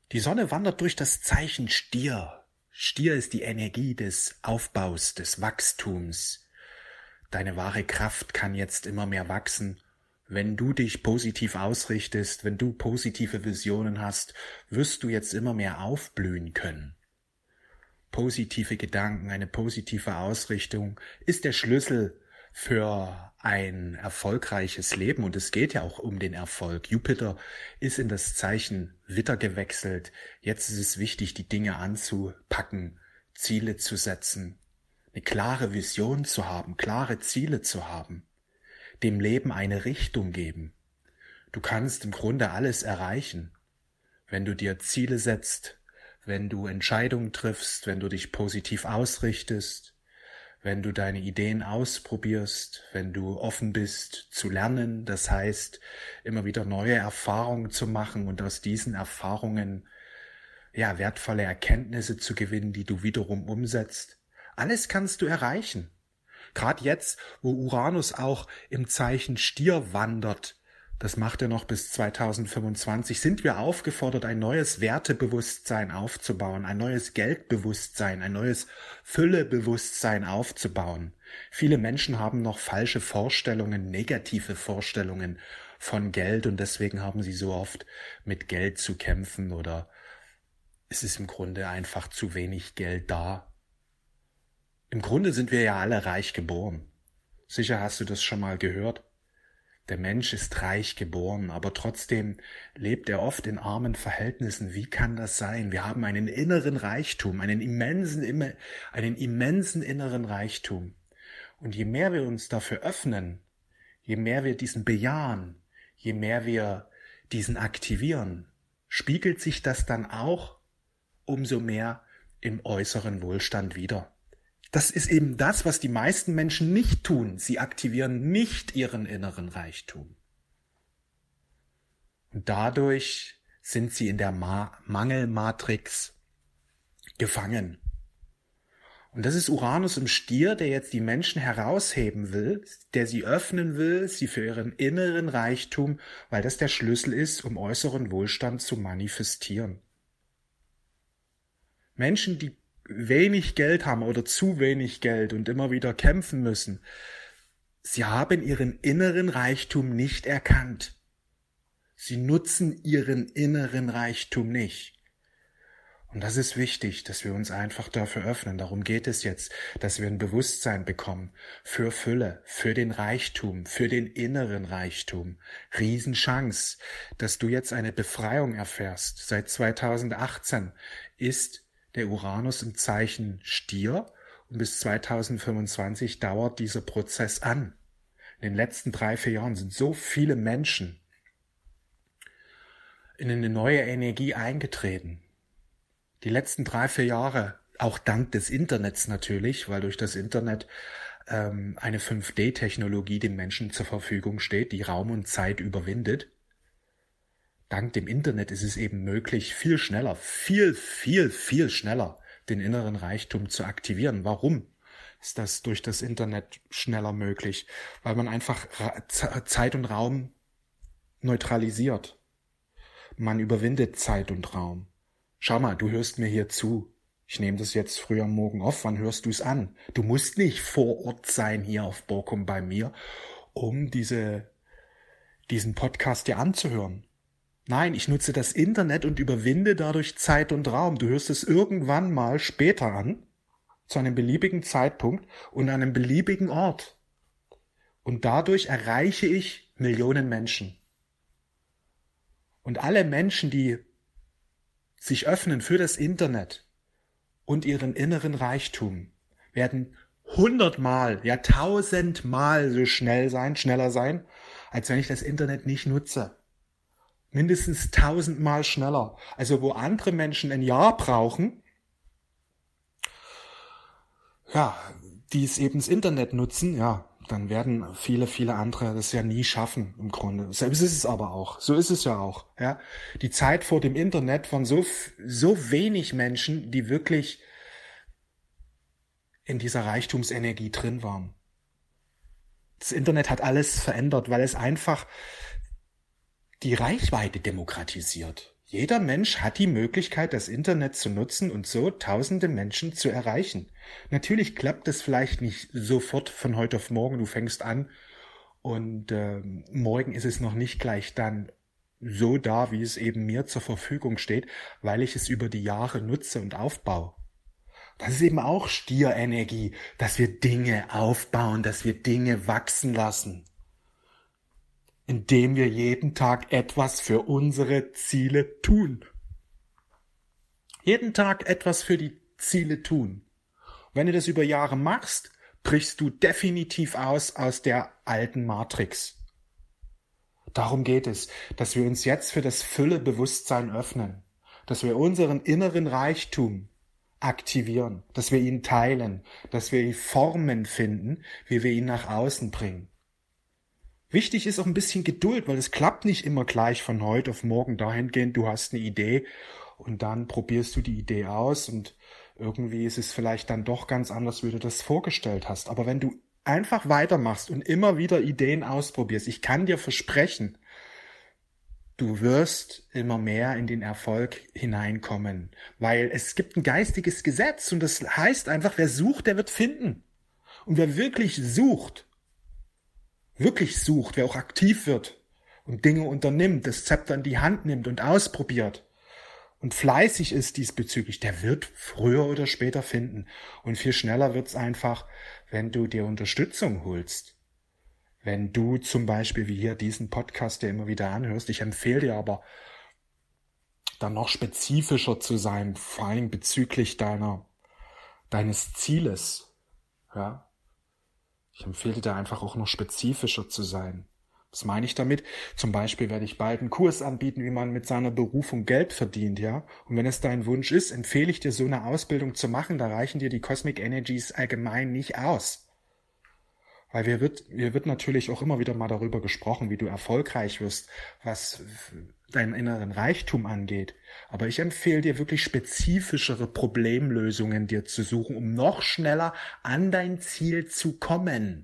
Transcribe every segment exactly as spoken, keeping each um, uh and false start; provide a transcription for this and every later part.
Die Sonne wandert durch das Zeichen Stier. Stier ist die Energie des Aufbaus, des Wachstums. Deine wahre Kraft kann jetzt immer mehr wachsen. Wenn du dich positiv ausrichtest, wenn du positive Visionen hast, wirst du jetzt immer mehr aufblühen können. Positive Gedanken, eine positive Ausrichtung ist der Schlüssel für ein erfolgreiches Leben, und es geht ja auch um den Erfolg. Jupiter ist in das Zeichen Widder gewechselt. Jetzt ist es wichtig, die Dinge anzupacken, Ziele zu setzen, eine klare Vision zu haben, klare Ziele zu haben, dem Leben eine Richtung geben. Du kannst im Grunde alles erreichen, wenn du dir Ziele setzt, wenn du Entscheidungen triffst, wenn du dich positiv ausrichtest, wenn du deine Ideen ausprobierst, wenn du offen bist zu lernen, das heißt, immer wieder neue Erfahrungen zu machen und aus diesen Erfahrungen ja wertvolle Erkenntnisse zu gewinnen, die du wiederum umsetzt. Alles kannst du erreichen. Gerade jetzt, wo Uranus auch im Zeichen Stier wandert, das macht er noch bis zweitausendfünfundzwanzig, sind wir aufgefordert, ein neues Wertebewusstsein aufzubauen, ein neues Geldbewusstsein, ein neues Füllebewusstsein aufzubauen. Viele Menschen haben noch falsche Vorstellungen, negative Vorstellungen von Geld, und deswegen haben sie so oft mit Geld zu kämpfen, oder es ist im Grunde einfach zu wenig Geld da. Im Grunde sind wir ja alle reich geboren. Sicher hast du das schon mal gehört. Der Mensch ist reich geboren, aber trotzdem lebt er oft in armen Verhältnissen. Wie kann das sein? Wir haben einen inneren Reichtum, einen immensen, einen immensen inneren Reichtum. Und je mehr wir uns dafür öffnen, je mehr wir diesen bejahen, je mehr wir diesen aktivieren, spiegelt sich das dann auch umso mehr im äußeren Wohlstand wider. Das ist eben das, was die meisten Menschen nicht tun. Sie aktivieren nicht ihren inneren Reichtum. Und dadurch sind sie in der Ma- Mangelmatrix gefangen. Und das ist Uranus im Stier, der jetzt die Menschen herausheben will, der sie öffnen will, sie für ihren inneren Reichtum, weil das der Schlüssel ist, um äußeren Wohlstand zu manifestieren. Menschen, die wenig Geld haben oder zu wenig Geld und immer wieder kämpfen müssen, sie haben ihren inneren Reichtum nicht erkannt. Sie nutzen ihren inneren Reichtum nicht. Und das ist wichtig, dass wir uns einfach dafür öffnen. Darum geht es jetzt, dass wir ein Bewusstsein bekommen für Fülle, für den Reichtum, für den inneren Reichtum. Riesenchance, dass du jetzt eine Befreiung erfährst. Seit zweitausendachtzehn ist der Uranus im Zeichen Stier, und bis zweitausendfünfundzwanzig dauert dieser Prozess an. In den letzten drei, vier Jahren sind so viele Menschen in eine neue Energie eingetreten. Die letzten drei, vier Jahre, auch dank des Internets natürlich, weil durch das Internet ähm, eine fünf D Technologie den Menschen zur Verfügung steht, die Raum und Zeit überwindet. Dank dem Internet ist es eben möglich, viel schneller, viel, viel, viel schneller den inneren Reichtum zu aktivieren. Warum ist das durch das Internet schneller möglich? Weil man einfach Zeit und Raum neutralisiert. Man überwindet Zeit und Raum. Schau mal, du hörst mir hier zu. Ich nehme das jetzt früh am Morgen auf. Wann hörst du es an? Du musst nicht vor Ort sein hier auf Borkum bei mir, um diese, diesen Podcast dir anzuhören. Nein, ich nutze das Internet und überwinde dadurch Zeit und Raum. Du hörst es irgendwann mal später an, zu einem beliebigen Zeitpunkt und an einem beliebigen Ort. Und dadurch erreiche ich Millionen Menschen. Und alle Menschen, die sich öffnen für das Internet und ihren inneren Reichtum, werden hundertmal, ja tausendmal so schnell sein, schneller sein, als wenn ich das Internet nicht nutze. Mindestens tausendmal schneller. Also wo andere Menschen ein Jahr brauchen, ja, die es eben das Internet nutzen, ja, dann werden viele, viele andere das ja nie schaffen im Grunde. So ist es aber auch. So ist es ja auch. Ja, die Zeit vor dem Internet von so so wenig Menschen, die wirklich in dieser Reichtumsenergie drin waren. Das Internet hat alles verändert, weil es einfach die Reichweite demokratisiert. Jeder Mensch hat die Möglichkeit, das Internet zu nutzen und so tausende Menschen zu erreichen. Natürlich klappt das vielleicht nicht sofort von heute auf morgen. Du fängst an und äh, morgen ist es noch nicht gleich dann so da, wie es eben mir zur Verfügung steht, weil ich es über die Jahre nutze und aufbaue. Das ist eben auch Stierenergie, dass wir Dinge aufbauen, dass wir Dinge wachsen lassen, indem wir jeden Tag etwas für unsere Ziele tun. Jeden Tag etwas für die Ziele tun. Und wenn du das über Jahre machst, brichst du definitiv aus aus der alten Matrix. Darum geht es, dass wir uns jetzt für das Füllebewusstsein öffnen, dass wir unseren inneren Reichtum aktivieren, dass wir ihn teilen, dass wir Formen finden, wie wir ihn nach außen bringen. Wichtig ist auch ein bisschen Geduld, weil es klappt nicht immer gleich von heute auf morgen dahingehend, du hast eine Idee und dann probierst du die Idee aus und irgendwie ist es vielleicht dann doch ganz anders, wie du das vorgestellt hast. Aber wenn du einfach weitermachst und immer wieder Ideen ausprobierst, ich kann dir versprechen, du wirst immer mehr in den Erfolg hineinkommen, weil es gibt ein geistiges Gesetz und das heißt einfach, wer sucht, der wird finden. Und wer wirklich sucht, wirklich sucht, wer auch aktiv wird und Dinge unternimmt, das Zepter in die Hand nimmt und ausprobiert und fleißig ist diesbezüglich, der wird früher oder später finden. Und viel schneller wird's einfach, wenn du dir Unterstützung holst. Wenn du zum Beispiel wie hier diesen Podcast dir immer wieder anhörst, ich empfehle dir aber, dann noch spezifischer zu sein, vor allem bezüglich deiner, deines Zieles. Ja? Ich empfehle dir einfach auch noch spezifischer zu sein. Was meine ich damit? Zum Beispiel werde ich bald einen Kurs anbieten, wie man mit seiner Berufung Geld verdient, ja. Und wenn es dein Wunsch ist, empfehle ich dir, so eine Ausbildung zu machen. Da reichen dir die Cosmic Energies allgemein nicht aus. Weil wir wird, wir wird natürlich auch immer wieder mal darüber gesprochen, wie du erfolgreich wirst, was deinen inneren Reichtum angeht. Aber ich empfehle dir wirklich spezifischere Problemlösungen dir zu suchen, um noch schneller an dein Ziel zu kommen.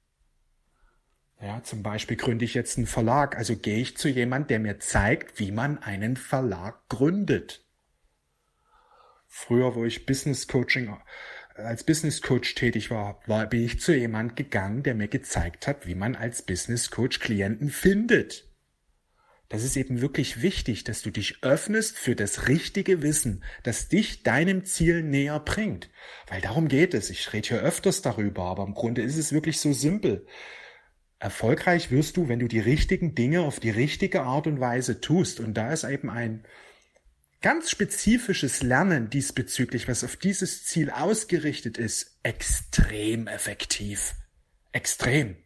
Ja, zum Beispiel gründe ich jetzt einen Verlag, also gehe ich zu jemand, der mir zeigt, wie man einen Verlag gründet. Früher, wo ich Business Coaching als Business Coach tätig war, war, bin ich zu jemand gegangen, der mir gezeigt hat, wie man als Business Coach Klienten findet. Das ist eben wirklich wichtig, dass du dich öffnest für das richtige Wissen, das dich deinem Ziel näher bringt. Weil darum geht es. Ich rede hier öfters darüber, aber im Grunde ist es wirklich so simpel. Erfolgreich wirst du, wenn du die richtigen Dinge auf die richtige Art und Weise tust. Und da ist eben ein ganz spezifisches Lernen diesbezüglich, was auf dieses Ziel ausgerichtet ist, extrem effektiv. Extrem.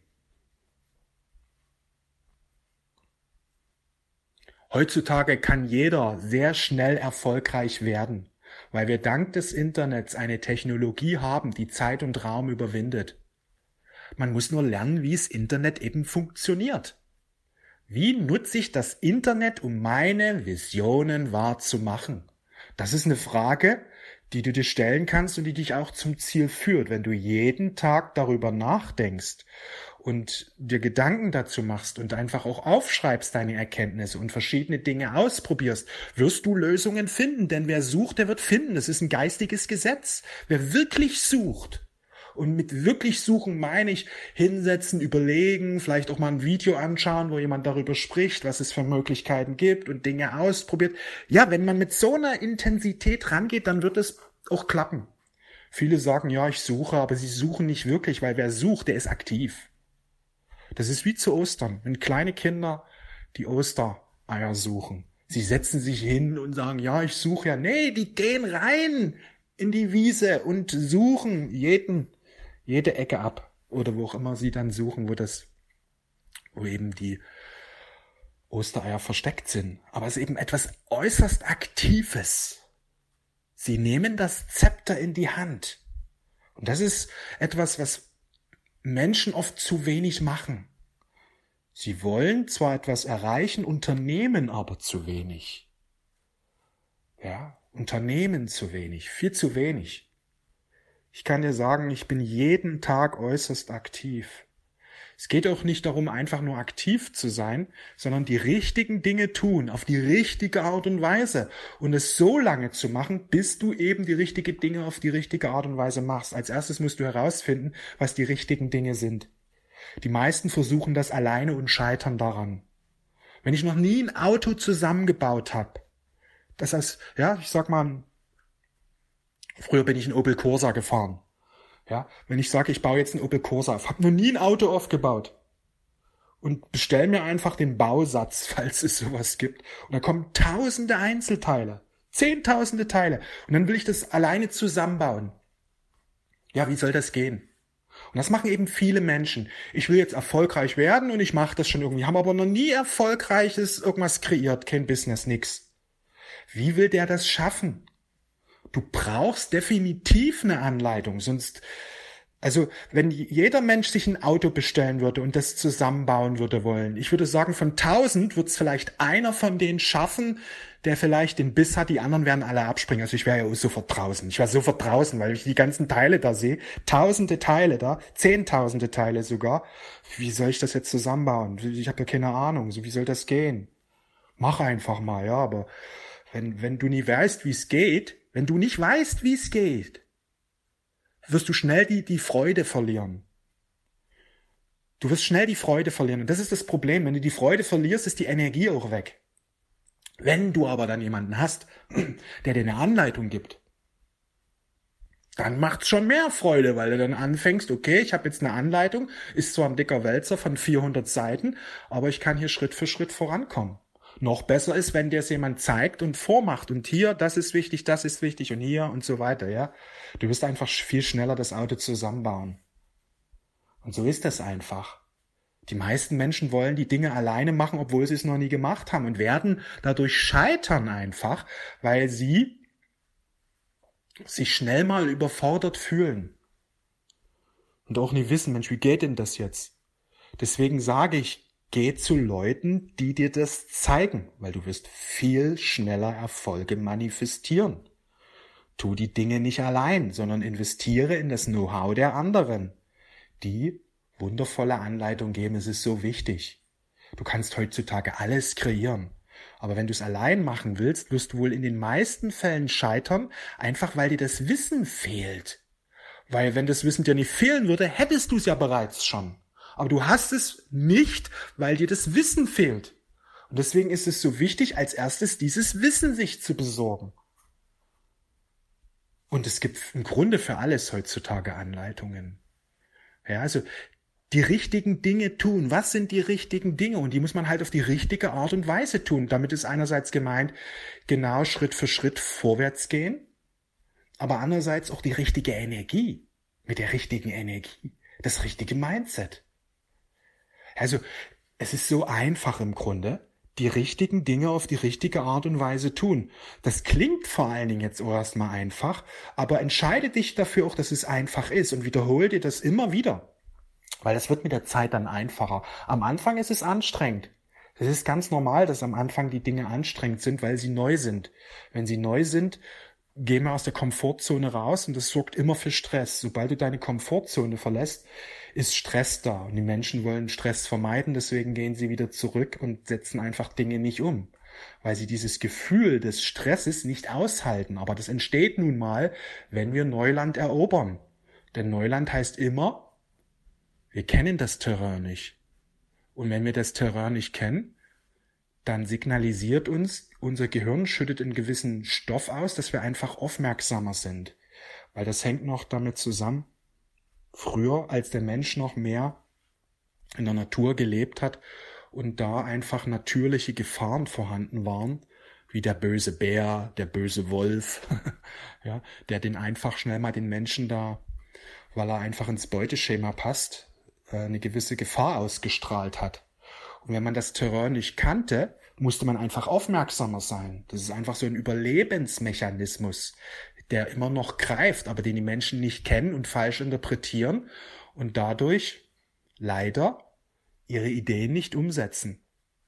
Heutzutage kann jeder sehr schnell erfolgreich werden, weil wir dank des Internets eine Technologie haben, die Zeit und Raum überwindet. Man muss nur lernen, wie das Internet eben funktioniert. Wie nutze ich das Internet, um meine Visionen wahrzumachen? Das ist eine Frage, die du dir stellen kannst und die dich auch zum Ziel führt. Wenn du jeden Tag darüber nachdenkst und dir Gedanken dazu machst und einfach auch aufschreibst deine Erkenntnisse und verschiedene Dinge ausprobierst, wirst du Lösungen finden. Denn wer sucht, der wird finden. Das ist ein geistiges Gesetz. Wer wirklich sucht, und mit wirklich suchen meine ich hinsetzen, überlegen, vielleicht auch mal ein Video anschauen, wo jemand darüber spricht, was es für Möglichkeiten gibt und Dinge ausprobiert. Ja, wenn man mit so einer Intensität rangeht, dann wird es auch klappen. Viele sagen, ja, ich suche, aber sie suchen nicht wirklich, weil wer sucht, der ist aktiv. Das ist wie zu Ostern, wenn kleine Kinder die Ostereier suchen. Sie setzen sich hin und sagen, ja, ich suche ja. Nee, die gehen rein in die Wiese und suchen jeden jede Ecke ab oder wo auch immer sie dann suchen, wo das, wo eben die Ostereier versteckt sind. Aber es ist eben etwas äußerst Aktives. Sie nehmen das Zepter in die Hand. Und das ist etwas, was Menschen oft zu wenig machen. Sie wollen zwar etwas erreichen, unternehmen aber zu wenig. Ja, unternehmen zu wenig, viel zu wenig. Ich kann dir sagen, ich bin jeden Tag äußerst aktiv. Es geht auch nicht darum, einfach nur aktiv zu sein, sondern die richtigen Dinge tun, auf die richtige Art und Weise. Und es so lange zu machen, bis du eben die richtigen Dinge auf die richtige Art und Weise machst. Als erstes musst du herausfinden, was die richtigen Dinge sind. Die meisten versuchen das alleine und scheitern daran. Wenn ich noch nie ein Auto zusammengebaut habe, das heißt, ja, ich sag mal, früher bin ich einen Opel Corsa gefahren. Ja, wenn ich sage, ich baue jetzt einen Opel Corsa auf, habe noch nie ein Auto aufgebaut und bestell mir einfach den Bausatz, falls es sowas gibt. Und da kommen tausende Einzelteile, zehntausende Teile. Und dann will ich das alleine zusammenbauen. Ja, wie soll das gehen? Und das machen eben viele Menschen. Ich will jetzt erfolgreich werden und ich mache das schon irgendwie, haben aber noch nie erfolgreiches irgendwas kreiert, kein Business, nix. Wie will der das schaffen? Du brauchst definitiv eine Anleitung, sonst, also wenn jeder Mensch sich ein Auto bestellen würde und das zusammenbauen würde wollen, ich würde sagen, von tausend wird es vielleicht einer von denen schaffen, der vielleicht den Biss hat, die anderen werden alle abspringen. Also ich wäre ja sofort draußen, ich wäre sofort draußen, weil ich die ganzen Teile da sehe, tausende Teile da, zehntausende Teile sogar. Wie soll ich das jetzt zusammenbauen? Ich habe ja keine Ahnung, so wie soll das gehen? Mach einfach mal, ja, aber wenn, wenn du nie weißt, wie es geht, wenn du nicht weißt, wie es geht, wirst du schnell die, die Freude verlieren. Du wirst schnell die Freude verlieren. Und das ist das Problem. Wenn du die Freude verlierst, ist die Energie auch weg. Wenn du aber dann jemanden hast, der dir eine Anleitung gibt, dann macht's schon mehr Freude, weil du dann anfängst, okay, ich habe jetzt eine Anleitung, ist zwar ein dicker Wälzer von vierhundert Seiten, aber ich kann hier Schritt für Schritt vorankommen. Noch besser ist, wenn dir es jemand zeigt und vormacht und hier, das ist wichtig, das ist wichtig und hier und so weiter, ja. Du wirst einfach viel schneller das Auto zusammenbauen. Und so ist das einfach. Die meisten Menschen wollen die Dinge alleine machen, obwohl sie es noch nie gemacht haben und werden dadurch scheitern einfach, weil sie sich schnell mal überfordert fühlen und auch nie wissen, Mensch, wie geht denn das jetzt? Deswegen sage ich, geh zu Leuten, die dir das zeigen, weil du wirst viel schneller Erfolge manifestieren. Tu die Dinge nicht allein, sondern investiere in das Know-how der anderen, die wundervolle Anleitung geben. Es ist so wichtig. Du kannst heutzutage alles kreieren. Aber wenn du es allein machen willst, wirst du wohl in den meisten Fällen scheitern, einfach weil dir das Wissen fehlt. Weil wenn das Wissen dir nicht fehlen würde, hättest du es ja bereits schon. Aber du hast es nicht, weil dir das Wissen fehlt. Und deswegen ist es so wichtig, als erstes dieses Wissen sich zu besorgen. Und es gibt im Grunde für alles heutzutage Anleitungen. Ja, also die richtigen Dinge tun. Was sind die richtigen Dinge? Und die muss man halt auf die richtige Art und Weise tun. Damit ist einerseits gemeint, genau Schritt für Schritt vorwärts gehen, aber andererseits auch die richtige Energie. Mit der richtigen Energie. Das richtige Mindset. Also, es ist so einfach im Grunde, die richtigen Dinge auf die richtige Art und Weise tun. Das klingt vor allen Dingen jetzt erstmal einfach, aber entscheide dich dafür auch, dass es einfach ist und wiederhole dir das immer wieder. Weil das wird mit der Zeit dann einfacher. Am Anfang ist es anstrengend. Es ist ganz normal, dass am Anfang die Dinge anstrengend sind, weil sie neu sind. Wenn sie neu sind, gehen wir aus der Komfortzone raus und das sorgt immer für Stress. Sobald du deine Komfortzone verlässt, ist Stress da. Und die Menschen wollen Stress vermeiden, deswegen gehen sie wieder zurück und setzen einfach Dinge nicht um. Weil sie dieses Gefühl des Stresses nicht aushalten. Aber das entsteht nun mal, wenn wir Neuland erobern. Denn Neuland heißt immer, wir kennen das Terrain nicht. Und wenn wir das Terrain nicht kennen, dann signalisiert uns, unser Gehirn schüttet einen gewissen Stoff aus, dass wir einfach aufmerksamer sind. Weil das hängt noch damit zusammen, früher, als der Mensch noch mehr in der Natur gelebt hat und da einfach natürliche Gefahren vorhanden waren, wie der böse Bär, der böse Wolf, ja, der den einfach schnell mal den Menschen da, weil er einfach ins Beuteschema passt, eine gewisse Gefahr ausgestrahlt hat. Und wenn man das Terrain nicht kannte, musste man einfach aufmerksamer sein. Das ist einfach so ein Überlebensmechanismus, der immer noch greift, aber den die Menschen nicht kennen und falsch interpretieren und dadurch leider ihre Ideen nicht umsetzen.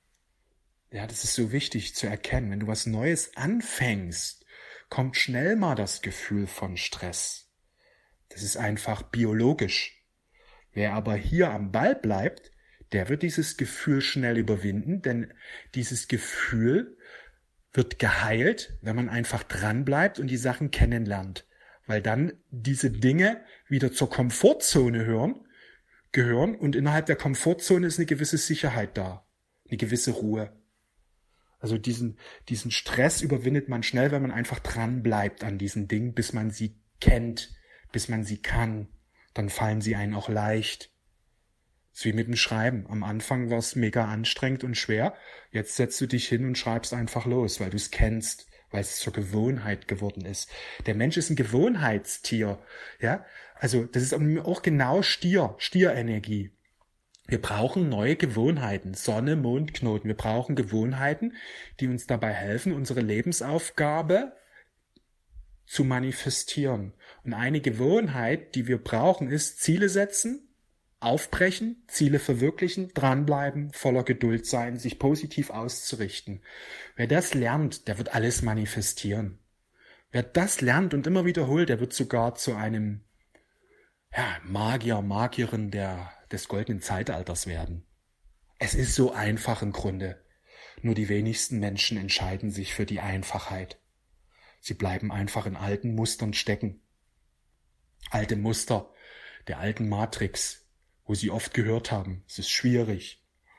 Ja, das ist so wichtig zu erkennen. Wenn du was Neues anfängst, kommt schnell mal das Gefühl von Stress. Das ist einfach biologisch. Wer aber hier am Ball bleibt, der wird dieses Gefühl schnell überwinden, denn dieses Gefühl wird geheilt, wenn man einfach dran bleibt und die Sachen kennenlernt. Weil dann diese Dinge wieder zur Komfortzone hören, gehören und innerhalb der Komfortzone ist eine gewisse Sicherheit da, eine gewisse Ruhe. Also diesen, diesen Stress überwindet man schnell, wenn man einfach dran bleibt an diesen Dingen, bis man sie kennt, bis man sie kann. Dann fallen sie einem auch leicht. Das ist wie mit dem Schreiben. Am Anfang war es mega anstrengend und schwer. Jetzt setzt du dich hin und schreibst einfach los, weil du es kennst, weil es zur Gewohnheit geworden ist. Der Mensch ist ein Gewohnheitstier. Ja, also das ist auch genau Stier, Stierenergie. Wir brauchen neue Gewohnheiten, Sonne, Mond, Knoten. Wir brauchen Gewohnheiten, die uns dabei helfen, unsere Lebensaufgabe zu manifestieren. Und eine Gewohnheit, die wir brauchen, ist Ziele setzen, aufbrechen, Ziele verwirklichen, dranbleiben, voller Geduld sein, sich positiv auszurichten. Wer das lernt, der wird alles manifestieren. Wer das lernt und immer wiederholt, der wird sogar zu einem ja, Magier, Magierin der, des goldenen Zeitalters werden. Es ist so einfach im Grunde. Nur die wenigsten Menschen entscheiden sich für die Einfachheit. Sie bleiben einfach in alten Mustern stecken. Alte Muster der alten Matrix, wo sie oft gehört haben, es ist schwierig.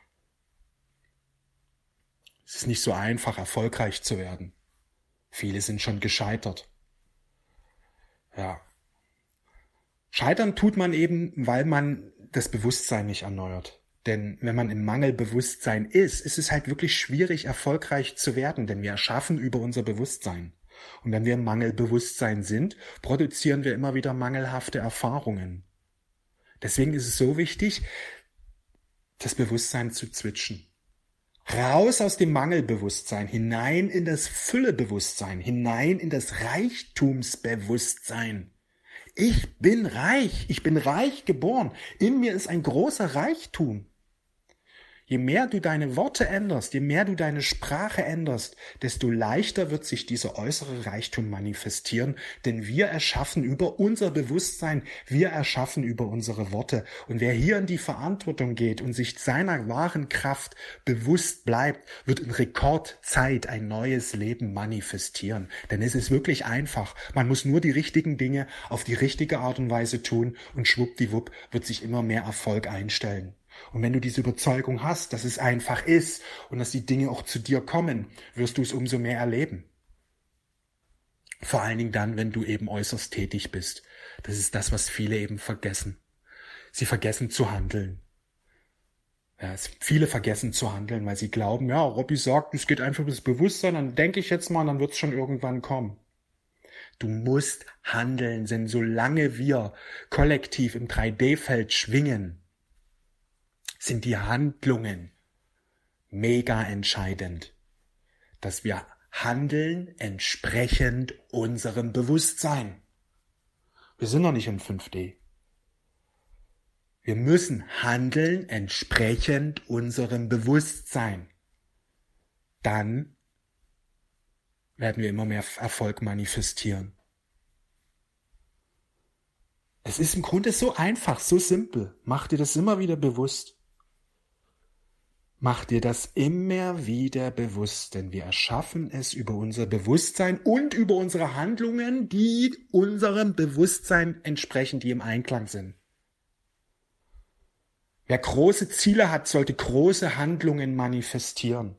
Es ist nicht so einfach, erfolgreich zu werden. Viele sind schon gescheitert. Ja. Scheitern tut man eben, weil man das Bewusstsein nicht erneuert. Denn wenn man im Mangelbewusstsein ist, ist es halt wirklich schwierig, erfolgreich zu werden, denn wir erschaffen über unser Bewusstsein. Und wenn wir im Mangelbewusstsein sind, produzieren wir immer wieder mangelhafte Erfahrungen. Deswegen ist es so wichtig, das Bewusstsein zu switchen. Raus aus dem Mangelbewusstsein, hinein in das Füllebewusstsein, hinein in das Reichtumsbewusstsein. Ich bin reich, ich bin reich geboren. In mir ist ein großer Reichtum. Je mehr du deine Worte änderst, je mehr du deine Sprache änderst, desto leichter wird sich dieser äußere Reichtum manifestieren, denn wir erschaffen über unser Bewusstsein, wir erschaffen über unsere Worte. Und wer hier in die Verantwortung geht und sich seiner wahren Kraft bewusst bleibt, wird in Rekordzeit ein neues Leben manifestieren. Denn es ist wirklich einfach. Man muss nur die richtigen Dinge auf die richtige Art und Weise tun und schwuppdiwupp wird sich immer mehr Erfolg einstellen. Und wenn du diese Überzeugung hast, dass es einfach ist und dass die Dinge auch zu dir kommen, wirst du es umso mehr erleben. Vor allen Dingen dann, wenn du eben äußerst tätig bist. Das ist das, was viele eben vergessen. Sie vergessen zu handeln. Ja, es, viele vergessen zu handeln, weil sie glauben, ja, Robby sagt, es geht einfach um das Bewusstsein, dann denke ich jetzt mal, dann wird es schon irgendwann kommen. Du musst handeln, denn solange wir kollektiv im drei D Feld schwingen, sind die Handlungen mega entscheidend, dass wir handeln entsprechend unserem Bewusstsein. Wir sind noch nicht in fünf D. Wir müssen handeln entsprechend unserem Bewusstsein. Dann werden wir immer mehr Erfolg manifestieren. Es ist im Grunde so einfach, so simpel. Mach dir das immer wieder bewusst. Mach dir das immer wieder bewusst, denn wir erschaffen es über unser Bewusstsein und über unsere Handlungen, die unserem Bewusstsein entsprechen, die im Einklang sind. Wer große Ziele hat, sollte große Handlungen manifestieren.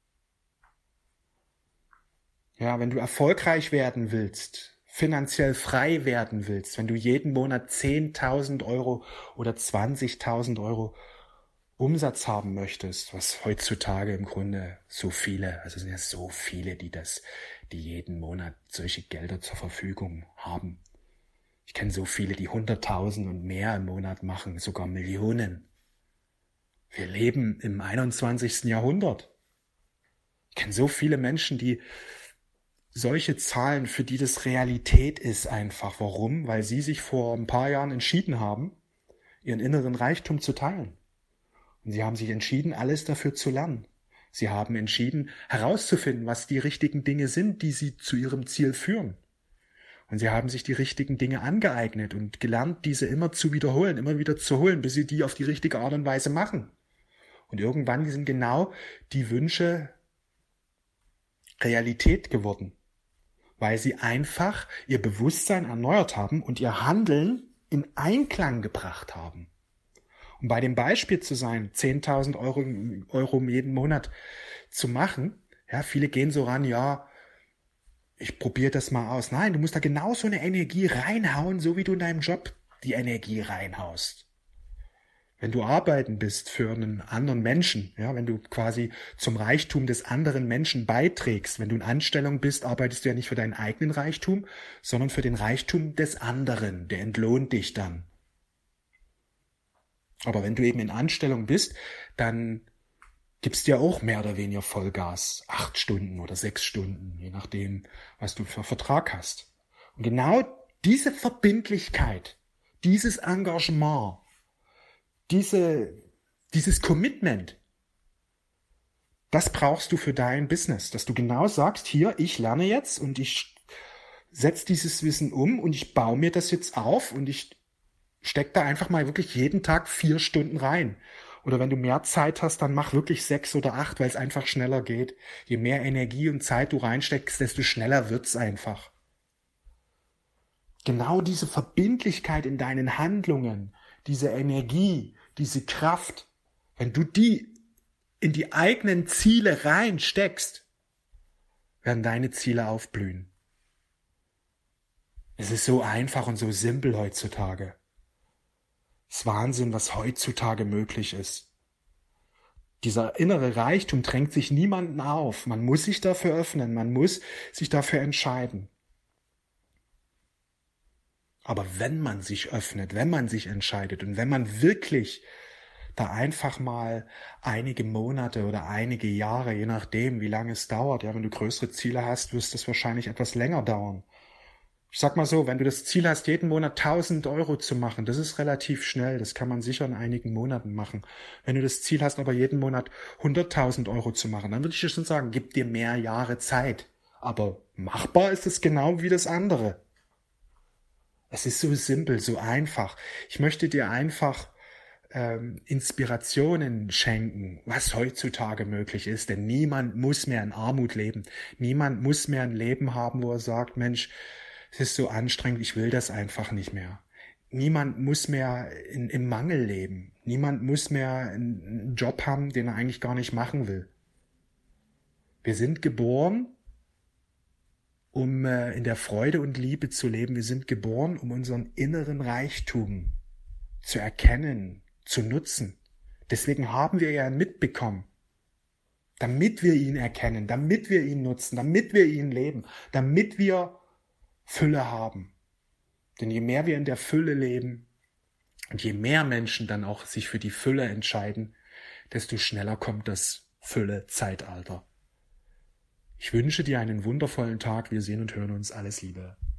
Ja, wenn du erfolgreich werden willst, finanziell frei werden willst, wenn du jeden Monat zehntausend Euro oder zwanzigtausend Euro Umsatz haben möchtest, was heutzutage im Grunde so viele, also es sind ja so viele, die das, die jeden Monat solche Gelder zur Verfügung haben. Ich kenne so viele, die hunderttausend und mehr im Monat machen, sogar Millionen. Wir leben im einundzwanzigsten Jahrhundert. Ich kenne so viele Menschen, die solche Zahlen, für die das Realität ist einfach. Warum? Weil sie sich vor ein paar Jahren entschieden haben, ihren inneren Reichtum zu teilen. Und sie haben sich entschieden, alles dafür zu lernen. Sie haben entschieden, herauszufinden, was die richtigen Dinge sind, die sie zu ihrem Ziel führen. Und sie haben sich die richtigen Dinge angeeignet und gelernt, diese immer zu wiederholen, immer wieder zu holen, bis sie die auf die richtige Art und Weise machen. Und irgendwann sind genau die Wünsche Realität geworden, weil sie einfach ihr Bewusstsein erneuert haben und ihr Handeln in Einklang gebracht haben. Um bei dem Beispiel zu sein, zehntausend Euro, Euro jeden Monat zu machen, ja, viele gehen so ran, ja, ich probiere das mal aus. Nein, du musst da genauso eine Energie reinhauen, so wie du in deinem Job die Energie reinhaust. Wenn du arbeiten bist für einen anderen Menschen, ja, wenn du quasi zum Reichtum des anderen Menschen beiträgst, wenn du in Anstellung bist, arbeitest du ja nicht für deinen eigenen Reichtum, sondern für den Reichtum des anderen, der entlohnt dich dann. Aber wenn du eben in Anstellung bist, dann gibst du ja auch mehr oder weniger Vollgas, acht Stunden oder sechs Stunden, je nachdem, was du für einen Vertrag hast. Und genau diese Verbindlichkeit, dieses Engagement, Diese, dieses Commitment, das brauchst du für dein Business, dass du genau sagst, hier, ich lerne jetzt und ich setze dieses Wissen um und ich baue mir das jetzt auf und ich stecke da einfach mal wirklich jeden Tag vier Stunden rein. Oder wenn du mehr Zeit hast, dann mach wirklich sechs oder acht, weil es einfach schneller geht. Je mehr Energie und Zeit du reinsteckst, desto schneller wird's einfach. Genau diese Verbindlichkeit in deinen Handlungen, diese Energie, diese Kraft, wenn du die in die eigenen Ziele reinsteckst, werden deine Ziele aufblühen. Es ist so einfach und so simpel heutzutage. Es ist Wahnsinn, was heutzutage möglich ist. Dieser innere Reichtum drängt sich niemanden auf. Man muss sich dafür öffnen, man muss sich dafür entscheiden. Aber wenn man sich öffnet, wenn man sich entscheidet und wenn man wirklich da einfach mal einige Monate oder einige Jahre, je nachdem, wie lange es dauert, ja, wenn du größere Ziele hast, wirst es wahrscheinlich etwas länger dauern. Ich sag mal so, wenn du das Ziel hast, jeden Monat tausend Euro zu machen, das ist relativ schnell, das kann man sicher in einigen Monaten machen. Wenn du das Ziel hast, aber jeden Monat hunderttausend Euro zu machen, dann würde ich dir schon sagen, gib dir mehr Jahre Zeit. Aber machbar ist es genau wie das andere. Es ist so simpel, so einfach. Ich möchte dir einfach ähm, Inspirationen schenken, was heutzutage möglich ist. Denn niemand muss mehr in Armut leben. Niemand muss mehr ein Leben haben, wo er sagt, Mensch, es ist so anstrengend, ich will das einfach nicht mehr. Niemand muss mehr in, im Mangel leben. Niemand muss mehr einen Job haben, den er eigentlich gar nicht machen will. Wir sind geboren, um äh, in der Freude und Liebe zu leben. Wir sind geboren, um unseren inneren Reichtum zu erkennen, zu nutzen. Deswegen haben wir ja mitbekommen, damit wir ihn erkennen, damit wir ihn nutzen, damit wir ihn leben, damit wir Fülle haben. Denn je mehr wir in der Fülle leben und je mehr Menschen dann auch sich für die Fülle entscheiden, desto schneller kommt das Fülle-Zeitalter. Ich wünsche dir einen wundervollen Tag. Wir sehen und hören uns. Alles Liebe.